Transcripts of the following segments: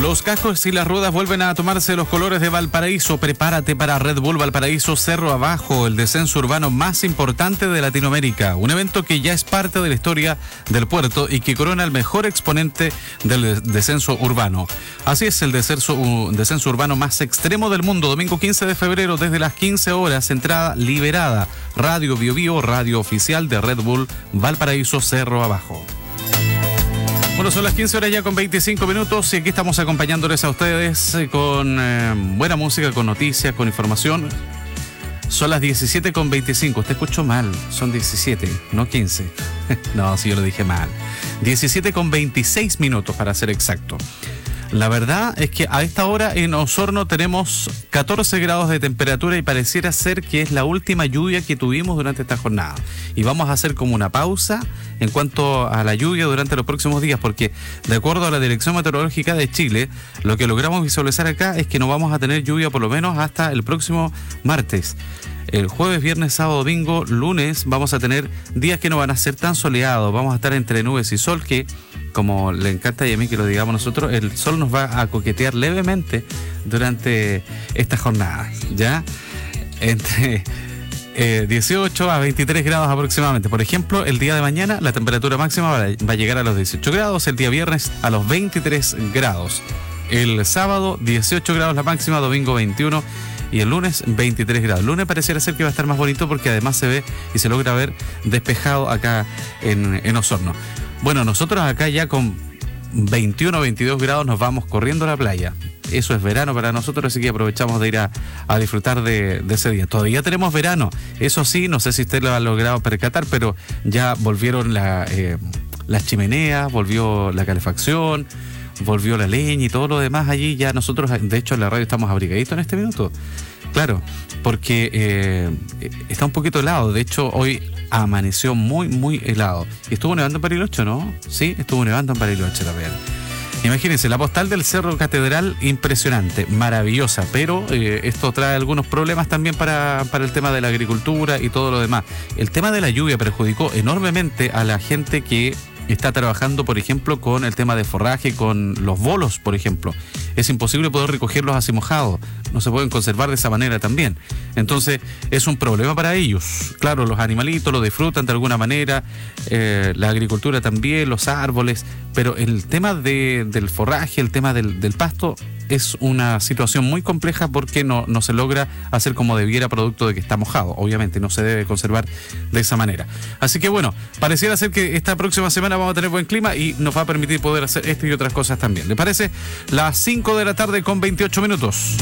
Los cascos y las ruedas vuelven a tomarse los colores de Valparaíso. Prepárate para Red Bull Valparaíso Cerro Abajo, el descenso urbano más importante de Latinoamérica. Un evento que ya es parte de la historia del puerto y que corona el mejor exponente del descenso urbano. Así es, el descenso urbano más extremo del mundo. Domingo 15 de febrero desde las 15 horas, entrada liberada. Radio Bio Bio, radio oficial de Red Bull Valparaíso Cerro Abajo. Bueno, son las 15 horas ya con 25 minutos y aquí estamos acompañándoles a ustedes con buena música, con noticias, con información. Son las 17 con 25. Usted escuchó mal, son 17, no 15. No, sí, yo lo dije mal. 17 con 26 minutos para ser exacto. La verdad es que a esta hora en Osorno tenemos 14 grados de temperatura y pareciera ser que es la última lluvia que tuvimos durante esta jornada. Y vamos a hacer como una pausa en cuanto a la lluvia durante los próximos días, porque de acuerdo a la Dirección Meteorológica de Chile, lo que logramos visualizar acá es que no vamos a tener lluvia por lo menos hasta el próximo martes. El jueves, viernes, sábado, domingo, lunes vamos a tener días que no van a ser tan soleados. Vamos a estar entre nubes y sol, que como le encanta y a mí que lo digamos nosotros, el sol nos va a coquetear levemente durante esta jornada, ¿ya? Entre 18 a 23 grados aproximadamente. Por ejemplo, el día de mañana la temperatura máxima va a llegar a los 18 grados, el día viernes a los 23 grados. El sábado 18 grados la máxima, domingo 21 y el lunes 23 grados. El lunes pareciera ser que va a estar más bonito porque además se ve y se logra ver despejado acá en Osorno. Bueno, nosotros acá ya con 21 o 22 grados nos vamos corriendo a la playa. Eso es verano para nosotros, así que aprovechamos de ir a disfrutar de ese día. Todavía tenemos verano, eso sí, no sé si usted lo ha logrado percatar, pero ya volvieron las chimeneas, volvió la calefacción, volvió la leña y todo lo demás allí. Ya nosotros, de hecho, en la radio estamos abrigaditos en este minuto. Claro, porque está un poquito helado. De hecho, hoy amaneció muy, muy helado. Y estuvo nevando en Bariloche, ¿no? Sí, estuvo nevando en Bariloche también. Imagínense, la postal del Cerro Catedral, impresionante, maravillosa, pero esto trae algunos problemas también para el tema de la agricultura y todo lo demás. El tema de la lluvia perjudicó enormemente a la gente que está trabajando, por ejemplo, con el tema de forraje, con los bolos, por ejemplo. Es imposible poder recogerlos así mojados, no se pueden conservar de esa manera también. Entonces, es un problema para ellos. Claro, los animalitos lo disfrutan de alguna manera, la agricultura también, los árboles, pero el tema del forraje, el tema del pasto, es una situación muy compleja porque no se logra hacer como debiera producto de que está mojado. Obviamente no se debe conservar de esa manera. Así que bueno, pareciera ser que esta próxima semana vamos a tener buen clima y nos va a permitir poder hacer esto y otras cosas también. ¿Le parece? Las 5 de la tarde con 28 minutos.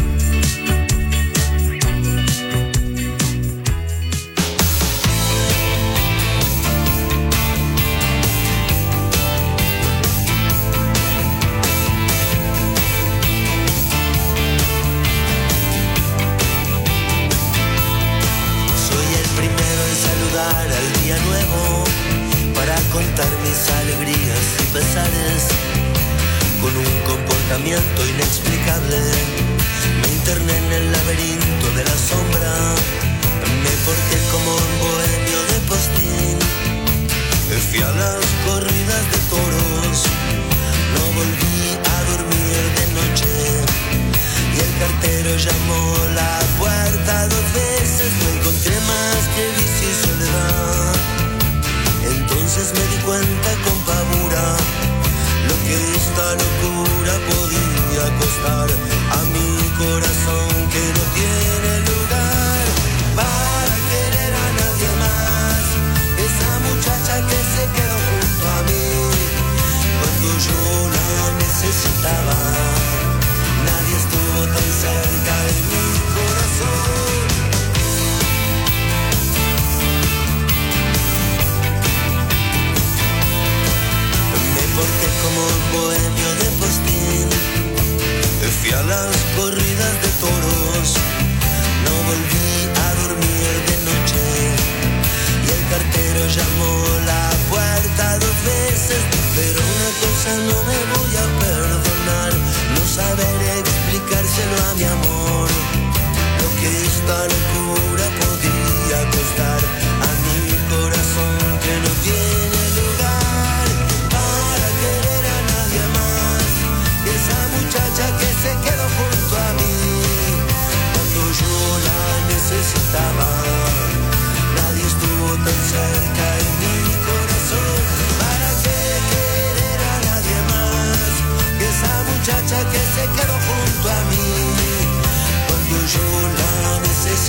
Inexplicable, me interné en el laberinto de la sombra, me porté como un bohemio de postín, fui a las corridas de toros, no volví a dormir de noche, y el cartero llamó la puerta 2 veces, no encontré más que vicio y soledad, entonces me di cuenta con pavura lo que esta locura podía costar a mi corazón que no tiene lugar para querer a nadie más. Esa muchacha que se quedó junto a mí cuando yo la necesitaba. Nadie estuvo tan cerca de mi corazón. Porque como un bohemio de postín, fui a las corridas de toros, no volví a dormir de noche, y el cartero llamó la puerta 2 veces, pero una cosa no me voy a perdonar, no saber explicárselo a mi amor, lo que esta locura podía costar a mi corazón que no tiene lugar. Muchacha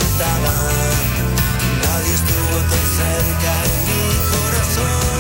necesitaba. Nadie estuvo tan cerca en mi corazón.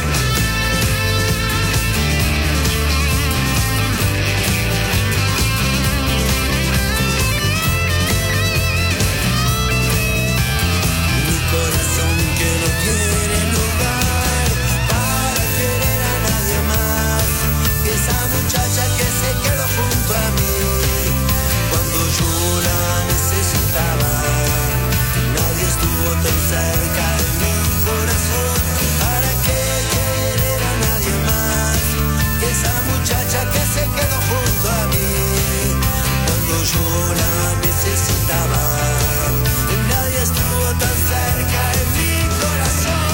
Mi corazón que no tiene lugar para querer a nadie más que esa muchacha que se quedó junto a mí cuando yo la necesitaba. Nadie estuvo tan cerca en mi corazón. ¿Para qué querer a nadie más que esa muchacha que se quedó junto a mí cuando yo la necesitaba? Nadie estuvo tan cerca en mi corazón.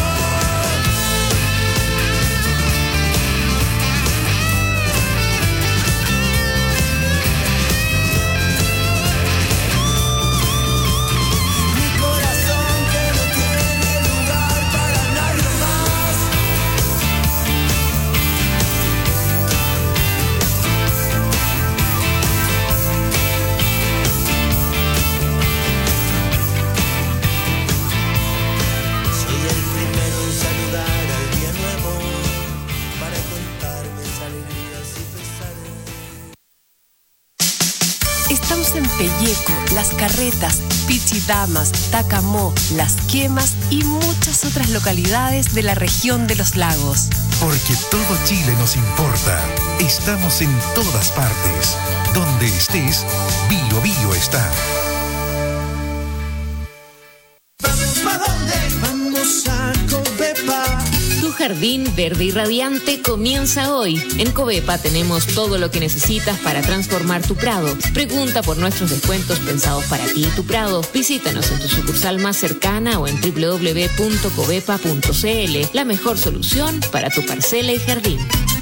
Estamos en Pelleco, Las Carretas, Pichidamas, Tacamó, Las Quemas y muchas otras localidades de la región de los lagos. Porque todo Chile nos importa. Estamos en todas partes. Donde estés, Bio Bio está. Vamos pa' dónde, vamos a Covepa. Tu jardín verde y radiante comienza hoy. En Covepa tenemos todo lo que necesitas para transformar tu prado. Pregunta por nuestros descuentos pensados para ti y tu prado. Visítanos en tu sucursal más cercana o en www.covepa.cl. La mejor solución para tu parcela y jardín.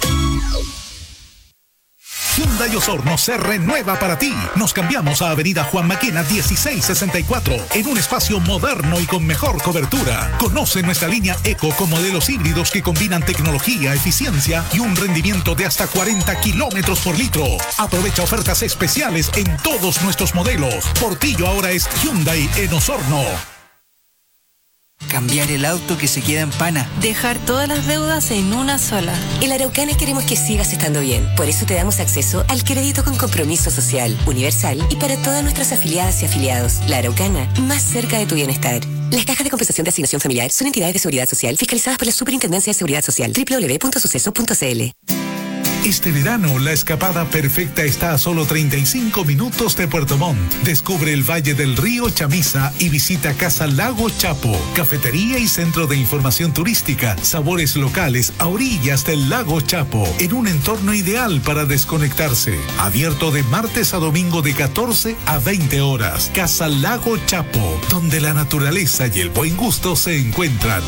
Hyundai Osorno se renueva para ti. Nos cambiamos a Avenida Juan Maquena 1664 en un espacio moderno y con mejor cobertura. Conoce nuestra línea Eco con modelos híbridos que combinan tecnología, eficiencia y un rendimiento de hasta 40 kilómetros por litro. Aprovecha ofertas especiales en todos nuestros modelos. Portillo ahora es Hyundai en Osorno. Cambiar el auto que se queda en pana. Dejar todas las deudas en una sola. En Araucana queremos que sigas estando bien. Por eso te damos acceso al crédito con compromiso social, universal y para todas nuestras afiliadas y afiliados. La Araucana, más cerca de tu bienestar. Las cajas de compensación de asignación familiar son entidades de seguridad social fiscalizadas por la Superintendencia de Seguridad Social. www.suceso.cl. Este verano, la escapada perfecta está a solo 35 minutos de Puerto Montt. Descubre el Valle del Río Chamisa y visita Casa Lago Chapo, cafetería y centro de información turística, sabores locales a orillas del Lago Chapo, en un entorno ideal para desconectarse. Abierto de martes a domingo de 14 a 20 horas. Casa Lago Chapo, donde la naturaleza y el buen gusto se encuentran.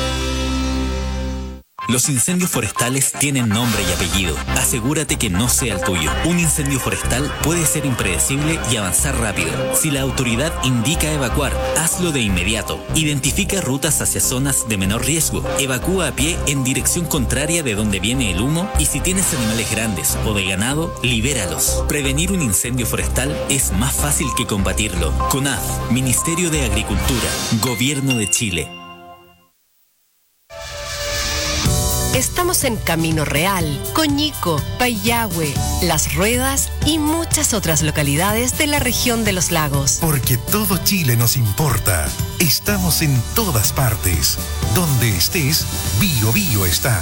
Los incendios forestales tienen nombre y apellido. Asegúrate que no sea el tuyo. Un incendio forestal puede ser impredecible y avanzar rápido. Si la autoridad indica evacuar, hazlo de inmediato. Identifica rutas hacia zonas de menor riesgo. Evacúa a pie en dirección contraria de donde viene el humo y si tienes animales grandes o de ganado, libéralos. Prevenir un incendio forestal es más fácil que combatirlo. CONAF, Ministerio de Agricultura, Gobierno de Chile. Estamos en Camino Real, Coñico, Payahue, Las Ruedas y muchas otras localidades de la región de los lagos. Porque todo Chile nos importa. Estamos en todas partes. Donde estés, Bio Bio está.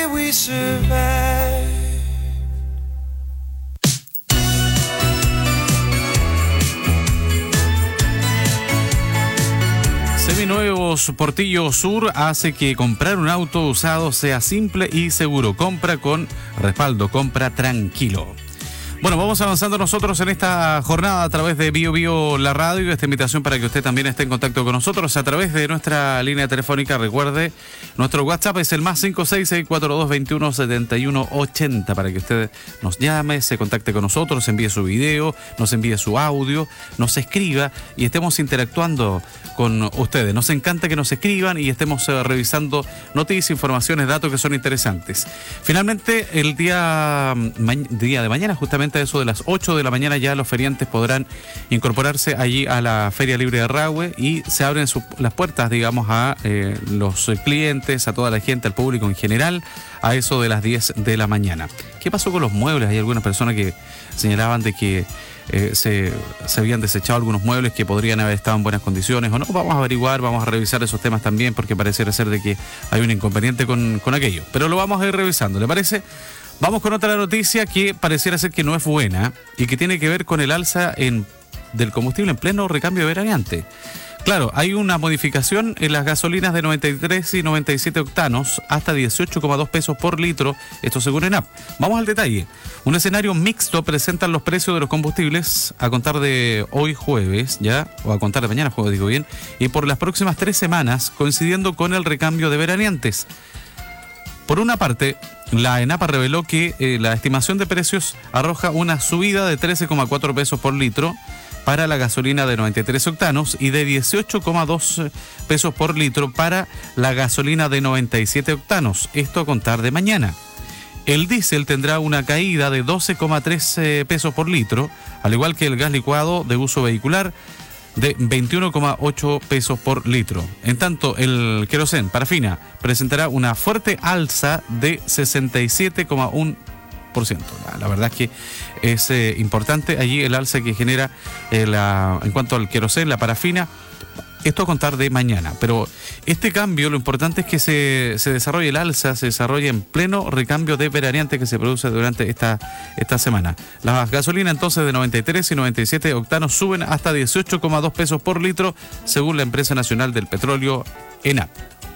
way we survive. Seminuevos Portillo Sur hace que comprar un auto usado sea simple y seguro. Compra con respaldo, compra tranquilo. Bueno, vamos avanzando nosotros en esta jornada a través de Bio Bio la radio. Esta invitación para que usted también esté en contacto con nosotros a través de nuestra línea telefónica. Recuerde, nuestro WhatsApp es el más 566-4221-7180 para que usted nos llame, se contacte con nosotros, envíe su video, nos envíe su audio, nos escriba y estemos interactuando con ustedes. Nos encanta que nos escriban y estemos revisando noticias, informaciones, datos que son interesantes. Finalmente, el día de mañana, justamente a eso de las 8 de la mañana, ya los feriantes podrán incorporarse allí a la Feria Libre de Rahue y se abren las puertas, digamos, a los clientes, a toda la gente, al público en general, a eso de las 10 de la mañana. ¿Qué pasó con los muebles? Hay algunas personas que señalaban de que se habían desechado algunos muebles que podrían haber estado en buenas condiciones o no. Vamos a averiguar, vamos a revisar esos temas también, porque pareciera ser de que hay un inconveniente con aquello, pero lo vamos a ir revisando, ¿le parece? Vamos con otra noticia que pareciera ser que no es buena y que tiene que ver con el alza del combustible en pleno recambio veraneante. Claro, hay una modificación en las gasolinas de 93 y 97 octanos hasta 18,2 pesos por litro, esto según ENAP. Vamos al detalle. Un escenario mixto presentan los precios de los combustibles a contar de hoy jueves, ya, o a contar de mañana jueves, digo bien, y por las próximas 3 semanas, coincidiendo con el recambio de veraneantes. Por una parte, la ENAP reveló que la estimación de precios arroja una subida de 13,4 pesos por litro para la gasolina de 93 octanos y de 18,2 pesos por litro para la gasolina de 97 octanos, esto a contar de mañana. El diésel tendrá una caída de 12,3 pesos por litro, al igual que el gas licuado de uso vehicular de 21,8 pesos por litro. En tanto, el querosén parafina presentará una fuerte alza de 67,1%. La verdad es que es importante allí el alza que genera en cuanto al querosén, la parafina. Esto a contar de mañana, pero este cambio, lo importante es que se desarrolle el alza, se desarrolle en pleno recambio de veraneante que se produce durante esta semana. Las gasolinas entonces de 93 y 97 octanos suben hasta 18,2 pesos por litro, según la Empresa Nacional del Petróleo, ENAP.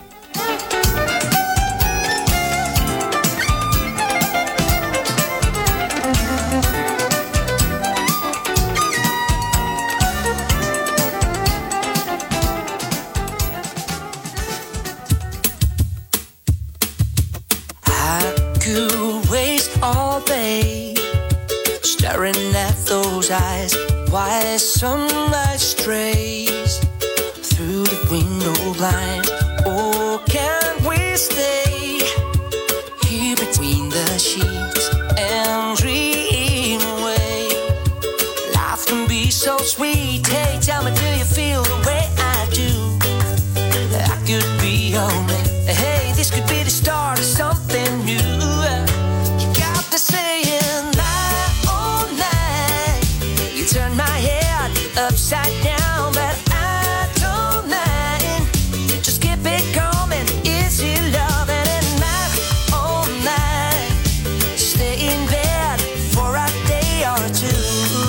Staring at those eyes, why the sunlight strays through the window blind. Oh, can we stay here between the sheets and dream away? Life can be so sweet. Hey, tell me, do you feel the way I do? I could be your man. Hey, this could be the start of something new. You got me saying night, oh night. You turn my head upside down, but I don't mind. Just keep it coming, easy loving at night, oh night. Stay in bed for a day or two.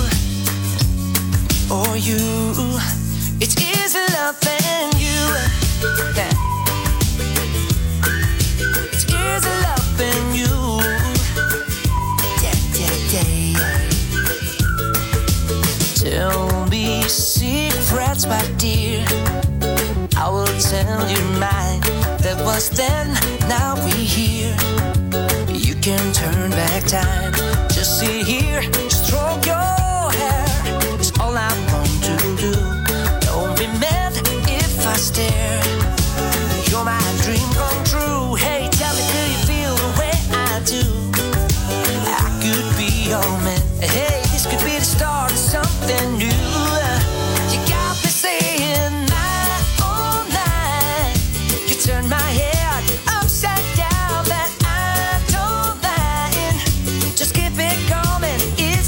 Or you, it's easy loving you. Yeah. It's easy loving you. Tell me secrets, my dear. I will tell you mine. That was then, now we're here. You can turn back time. Just sit here, stroke your hair. It's all I want to do. Don't be mad if I stare. You're my dream come true. Hey, tell me, do you feel the way I do? I could be your man. Hey, this could be the start of something new. You got me saying night, oh night. You turn my head upside down, but I don't mind. Just keep it coming.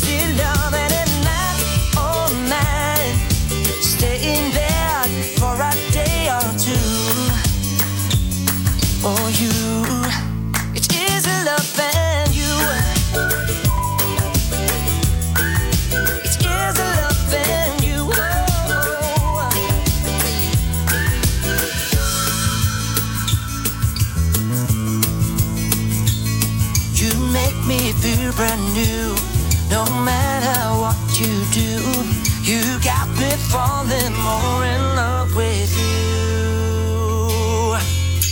me feel brand new. No matter what you do, you got me falling more in love with you.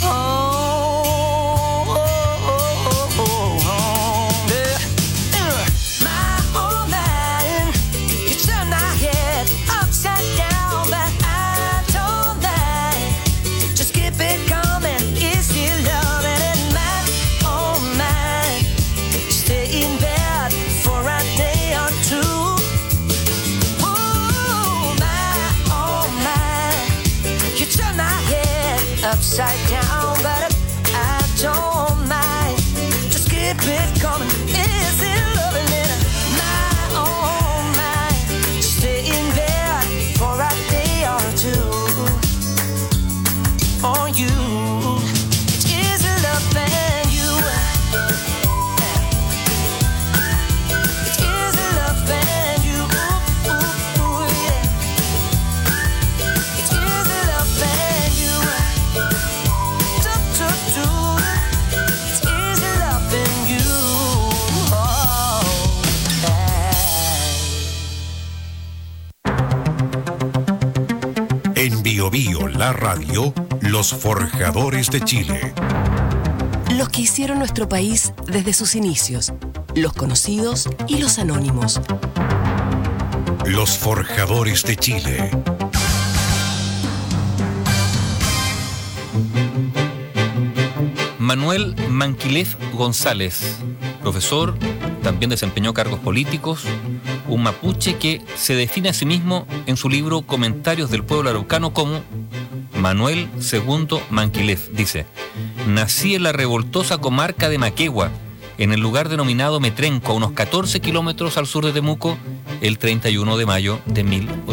Oh, oh, oh, oh, oh, yeah. My old man, you turn my head upside down, but I don't mind. Just keep it coming, it's still loving in my old man. Stay in bed for a day or two. Oh my, you turn my head upside down, but I don't mind. Just keep it coming, is it loving it? My oh my, stay in bed for a day or two. For you, it is loving you. It is loving you. Ooh, ooh, yeah. It is loving you. Do, do, do. It is loving you. Oh, yeah. En Bio Bio, la radio, los forjadores de Chile. Los que hicieron nuestro país desde sus inicios, los conocidos y los anónimos. Los forjadores de Chile. Manuel Manquilef González, profesor, también desempeñó cargos políticos, un mapuche que se define a sí mismo en su libro Comentarios del Pueblo Araucano como Manuel II Manquilef. Dice: nací en la revoltosa comarca de Maquegua, en el lugar denominado Metrenco, a unos 14 kilómetros al sur de Temuco, el 31 de mayo de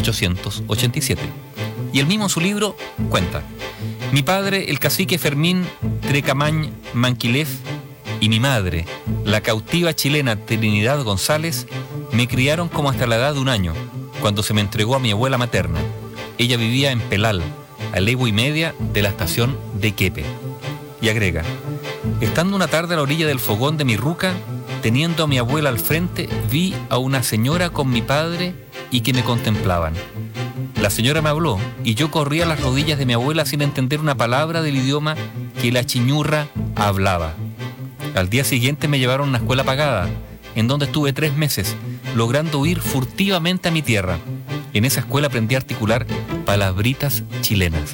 1887. Y él mismo en su libro cuenta: mi padre, el cacique Fermín Trecamañ Manquilef, y mi madre, la cautiva chilena Trinidad González, me criaron como hasta la edad de 1 año, cuando se me entregó a mi abuela materna. Ella vivía en Pelal, a legua y media de la estación de Quepe. Y agrega: estando una tarde a la orilla del fogón de mi ruca, teniendo a mi abuela al frente, vi a una señora con mi padre y que me contemplaban. La señora me habló y yo corrí a las rodillas de mi abuela sin entender una palabra del idioma que la chiñurra hablaba. Al día siguiente me llevaron a una escuela pagada, en donde estuve 3 meses, logrando huir furtivamente a mi tierra. En esa escuela aprendí a articular palabritas chilenas.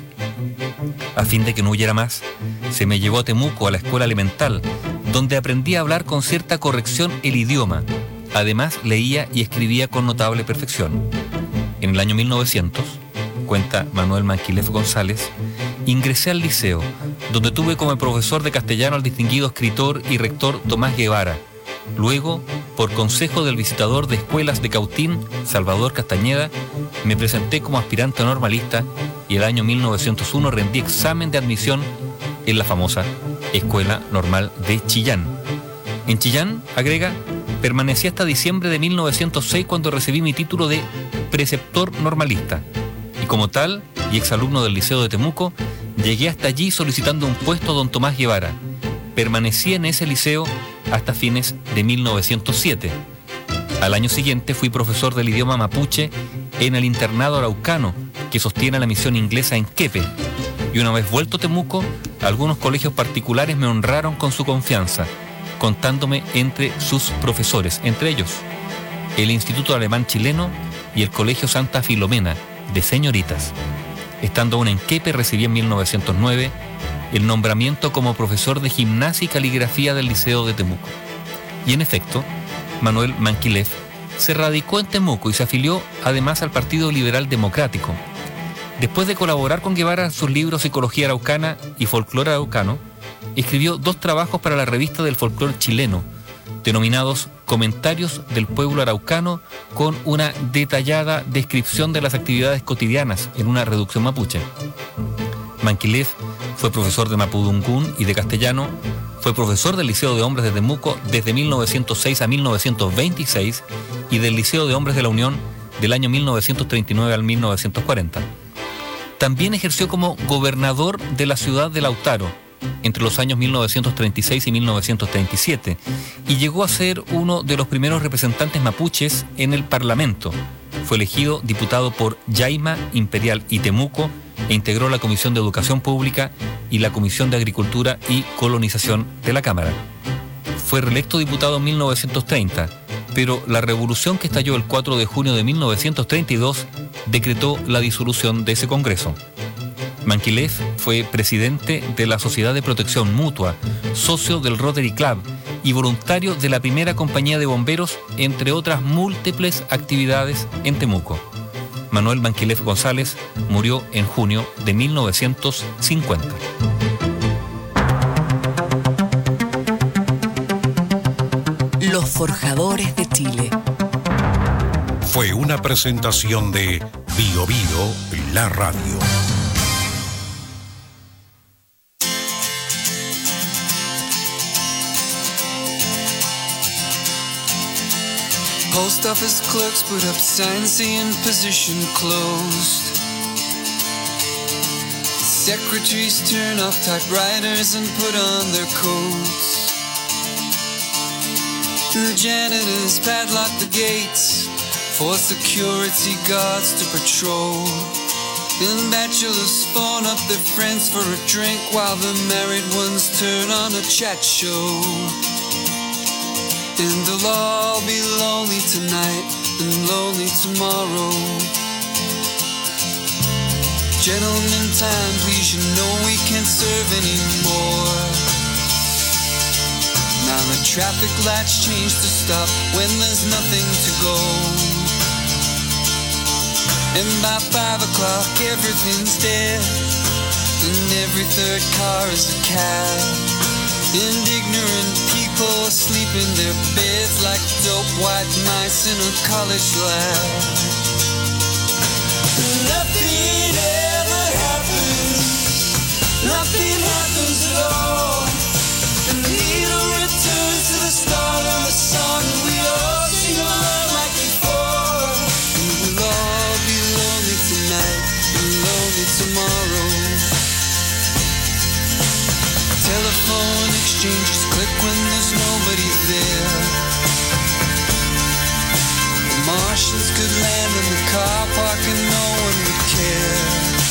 A fin de que no huyera más, se me llevó a Temuco, a la escuela elemental, donde aprendí a hablar con cierta corrección el idioma. Además, leía y escribía con notable perfección. En el año 1900, cuenta Manuel Manquilef González, ingresé al liceo, donde tuve como profesor de castellano al distinguido escritor y rector Tomás Guevara. Luego, por consejo del visitador de escuelas de Cautín, Salvador Castañeda, me presenté como aspirante normalista y el año 1901 rendí examen de admisión en la famosa Escuela Normal de Chillán. En Chillán, agrega, permanecí hasta diciembre de 1906 cuando recibí mi título de preceptor normalista. Y como tal, y exalumno del Liceo de Temuco, llegué hasta allí solicitando un puesto a don Tomás Guevara. Permanecí en ese liceo hasta fines de 1907. Al año siguiente fui profesor del idioma mapuche en el internado araucano que sostiene la misión inglesa en Quepe. Y una vez vuelto a Temuco, algunos colegios particulares me honraron con su confianza, contándome entre sus profesores, entre ellos el Instituto Alemán Chileno y el Colegio Santa Filomena de Señoritas. Estando aún en Quepe, recibí en 1909 el nombramiento como profesor de gimnasia y caligrafía del Liceo de Temuco. Y en efecto, Manuel Manquilef se radicó en Temuco y se afilió además al Partido Liberal Democrático. Después de colaborar con Guevara en sus libros Psicología Araucana y Folclore Araucano, escribió 2 trabajos para la revista del folclore chileno, denominados Comentarios del Pueblo Araucano, con una detallada descripción de las actividades cotidianas en una reducción mapuche. Manquilef fue profesor de mapudungún y de castellano, fue profesor del Liceo de Hombres de Temuco desde 1906 a 1926 y del Liceo de Hombres de la Unión del año 1939 al 1940. También ejerció como gobernador de la ciudad de Lautaro entre los años 1936 y 1937 y llegó a ser uno de los primeros representantes mapuches en el Parlamento. Fue elegido diputado por Yaima, Imperial y Temuco e integró la Comisión de Educación Pública y la Comisión de Agricultura y Colonización de la Cámara. Fue reelecto diputado en 1930, pero la revolución que estalló el 4 de junio de 1932 decretó la disolución de ese Congreso. Manquilev fue presidente de la Sociedad de Protección Mutua, socio del Rotary Club y voluntario de la primera compañía de bomberos, entre otras múltiples actividades en Temuco. Manuel Manquilev González murió en junio de 1950. Los Forjadores de Chile. Fue una presentación de Bio Bio, la radio. Post office clerks put up signs saying position closed. Secretaries turn off typewriters and put on their coats. The janitors padlock the gates for security guards to patrol. And bachelors phone up their friends for a drink while the married ones turn on a chat show. And they'll all be lonely tonight and lonely tomorrow. Gentlemen, time, please, you know we can't serve anymore. Now the traffic lights change to stop when there's nothing to go. And by 5 o'clock everything's dead, and every third car is a cab. And ignorant people sleep in their beds like dope white mice in a college lab. Nothing ever happens, nothing happens at all. The needle returns to the start of the song, and we all sing along like before. And we'll all be lonely tonight and lonely tomorrow. Telephone exchanges click when there's nobody there. The Martians could land in the car park and no one would care.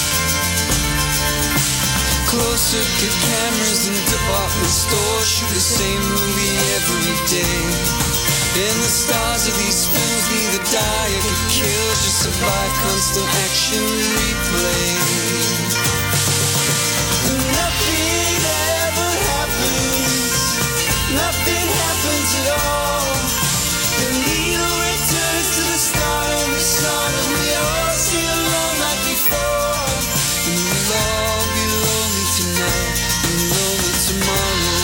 Closed circuit cameras in department stores shoot the same movie every day. And the stars of these films neither die or get killed, just survive constant action replay. Nothing ever happens, nothing happens at all. The needle returns to the start of the song, and we all sing along like before. And we'll all be lonely tonight and lonely tomorrow.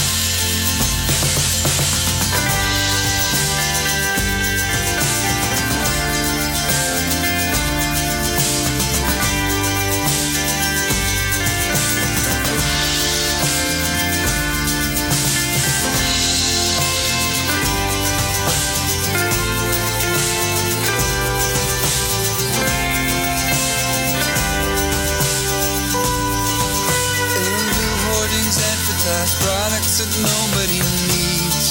Products that nobody needs.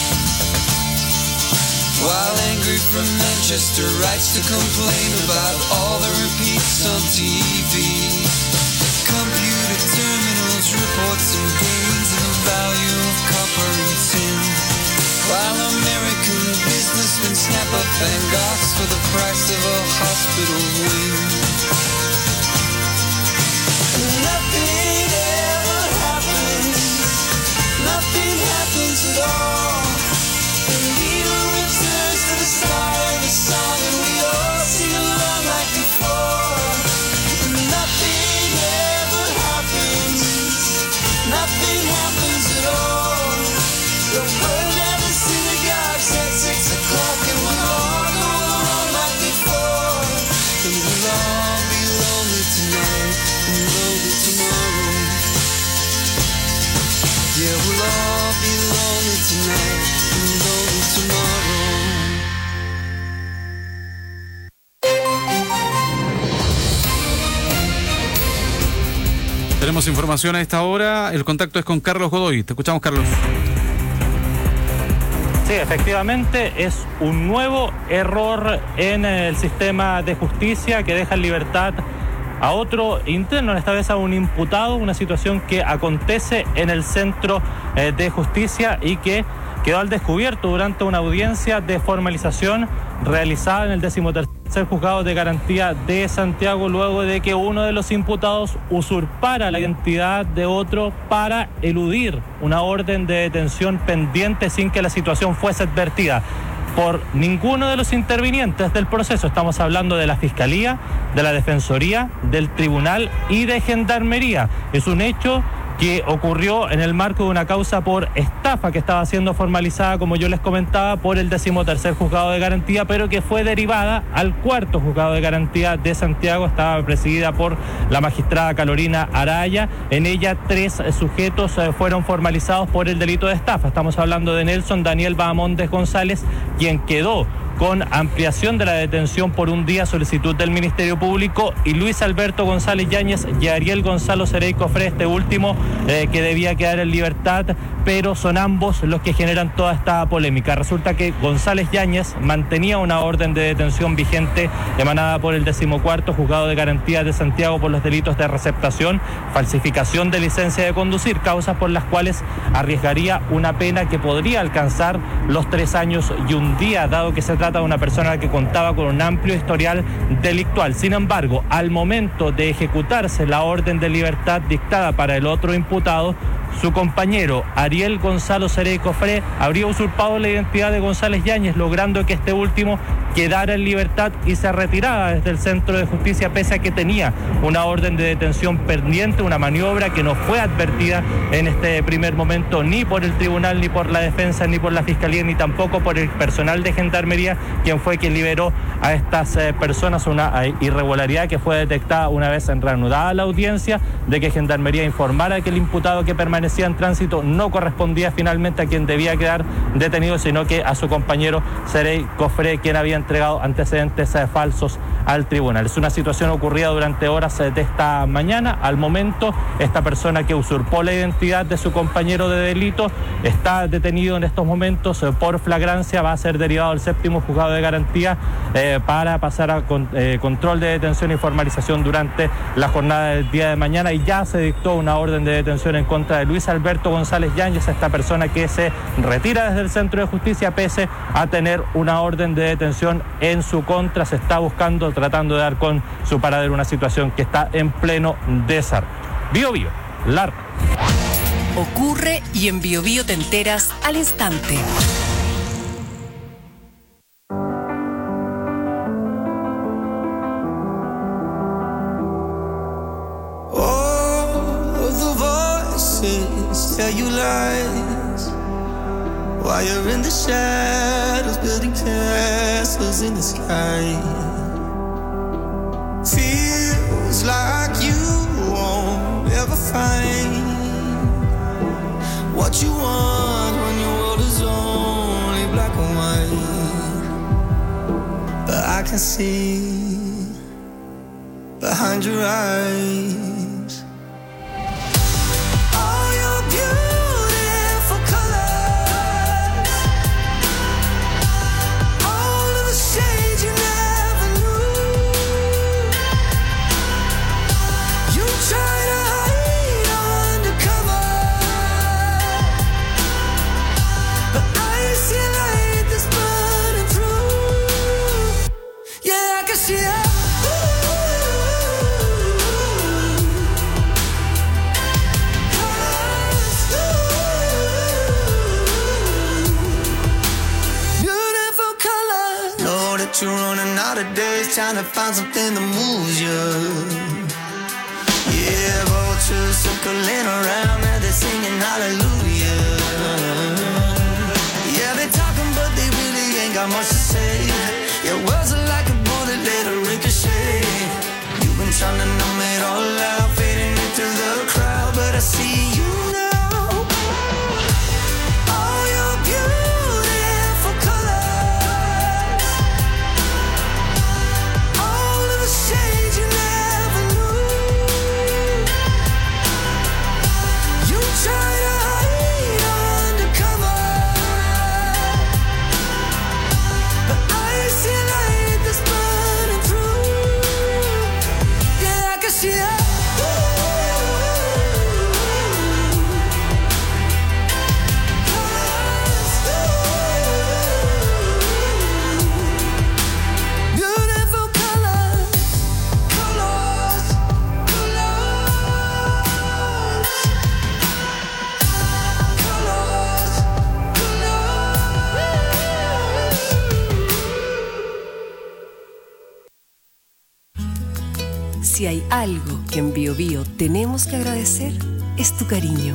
While angry from Manchester writes to complain about all the repeats on TV. Computer terminals report some gains in the value of copper and tin. While American businessmen snap up Van Goghs for the price of a hospital wing. Nothing ever happens, nothing happens at all. The needle returns to the start of the song, and we all sing along like before. Nothing ever happens, nothing happens at all. The word at the synagogues at 6 o'clock, and we all go along like before. And we'll all be lonely tonight and lonely tomorrow. Yeah, we'll all be lonely tonight and lonely tomorrow. Tenemos información a esta hora. El contacto es con Carlos Godoy. Te escuchamos, Carlos. Sí, efectivamente es un nuevo error en el sistema de justicia que deja en libertad a otro interno, esta vez a un imputado, una situación que acontece en el centro de justicia y que quedó al descubierto durante una audiencia de formalización realizada en el 13º Juzgado de Garantía de Santiago, luego de que uno de los imputados usurpara la identidad de otro para eludir una orden de detención pendiente sin que la situación fuese advertida por ninguno de los intervinientes del proceso. Estamos hablando de la Fiscalía, de la Defensoría, del Tribunal y de Gendarmería. Es un hecho que ocurrió en el marco de una causa por estafa que estaba siendo formalizada, como yo les comentaba, por el 13º Juzgado de Garantía, pero que fue derivada al 4º Juzgado de Garantía de Santiago. Estaba presidida por la magistrada Carolina Araya. En ella 3 sujetos fueron formalizados por el delito de estafa. Estamos hablando de Nelson Daniel Bahamondes González, quien quedó con ampliación de la detención por un día, solicitud del Ministerio Público, y Luis Alberto González Yáñez y Ariel Gonzalo Cerey Cofré, este último que debía quedar en libertad, pero son ambos los que generan toda esta polémica. Resulta que González Yáñez mantenía una orden de detención vigente emanada por el 14º Juzgado de Garantía de Santiago por los delitos de receptación, falsificación de licencia de conducir, causas por las cuales arriesgaría una pena que podría alcanzar los 3 años y un día, dado que se trata de una persona que contaba con un amplio historial delictual. Sin embargo, al momento de ejecutarse la orden de libertad dictada para el otro imputado, su compañero Ariel Gonzalo Cerey Cofré habría usurpado la identidad de González Yáñez, logrando que este último quedara en libertad y se retirara desde el centro de justicia, pese a que tenía una orden de detención pendiente, una maniobra que no fue advertida en este primer momento ni por el tribunal, ni por la defensa, ni por la fiscalía, ni tampoco por el personal de Gendarmería, quien fue quien liberó a estas personas. Una irregularidad que fue detectada una vez reanudada la audiencia, de que Gendarmería informara que el imputado que permanecía en tránsito no correspondía finalmente a quien debía quedar detenido, sino que a su compañero Cerey Cofré, quien había entregado antecedentes falsos al tribunal. Es una situación ocurrida durante horas de esta mañana. Al momento, esta persona que usurpó la identidad de su compañero de delito está detenido en estos momentos por flagrancia. Va a ser derivado al 7º Juzgado de Garantía para pasar a control de detención y formalización durante la jornada del día de mañana, y ya se dictó una orden de detención en contra de Luis Alberto González Yáñez, esta persona que se retira desde el centro de justicia pese a tener una orden de detención en su contra. Se está buscando, tratando de dar con su paradero, una situación que está en pleno desarrollo. Bio Bio, larga. Ocurre y en Bio Bio te enteras al instante. Tell you lies while you're in the shadows, building castles in the sky. Feels like you won't ever find what you want when your world is only black and white. But I can see behind your eyes. You're running out of days, trying to find something that moves you. Yeah, vultures circling around and they're singing hallelujah. Yeah, they're talking but they really ain't got much to say. Your words are like a bullet, let it ricochet. You've been trying to numb it all out, fading into the crowd, but I see you now. Si hay algo que en BioBio tenemos que agradecer, es tu cariño.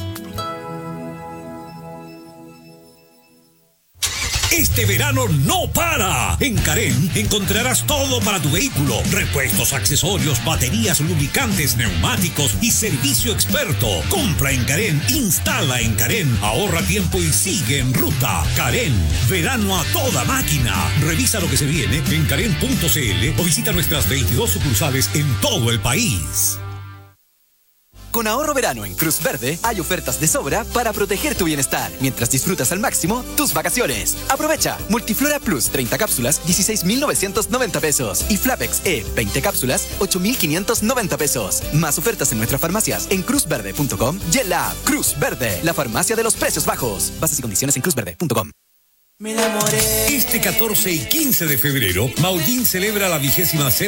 Este verano no para. En Carén encontrarás todo para tu vehículo: repuestos, accesorios, baterías, lubricantes, neumáticos y servicio experto. Compra en Carén, instala en Carén, ahorra tiempo y sigue en ruta. Carén, verano a toda máquina. Revisa lo que se viene en carén.cl o visita nuestras 22 sucursales en todo el país. Con ahorro verano en Cruz Verde hay ofertas de sobra para proteger tu bienestar mientras disfrutas al máximo tus vacaciones. Aprovecha Multiflora Plus 30 cápsulas 16.990 pesos y Flapex E 20 cápsulas 8.590 pesos. Más ofertas en nuestras farmacias en cruzverde.com y en la app Cruz Verde, la farmacia de los precios bajos. Bases y condiciones en cruzverde.com. Este 14 y 15 de febrero, Maullín celebra la 27ª